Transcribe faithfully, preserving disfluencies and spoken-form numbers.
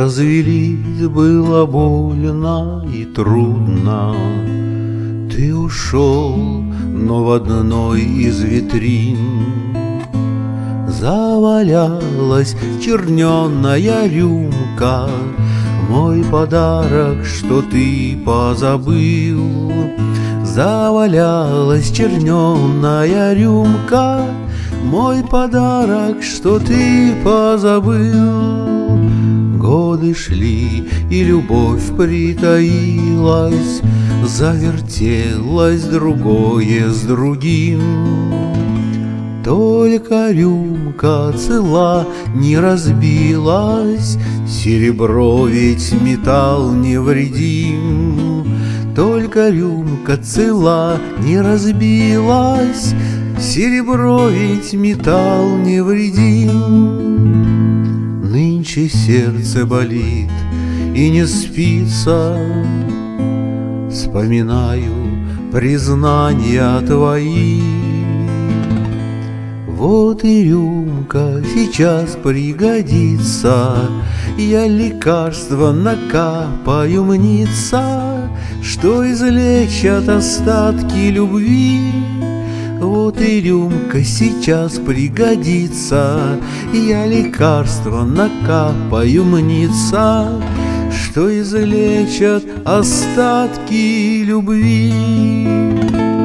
развелись, было больно и трудно. Ты ушел, но в одной из витрин завалялась черненая рюмка, мой подарок, что ты позабыл. Завалялась черненая рюмка, мой подарок, что ты позабыл. Годы шли, и любовь притаилась, завертелось другое с другим. Только рюмка цела не разбилась, серебро ведь металл невредим. Только рюмка цела не разбилась, серебро ведь металл невредим. Нынче сердце болит и не спится, вспоминаю признания твои. Вот и рюмка сейчас пригодится, я лекарство накапаю мнится, что излечат остатки любви. Вот и рюмка сейчас пригодится, я лекарство накапаю мнится, что излечат остатки любви.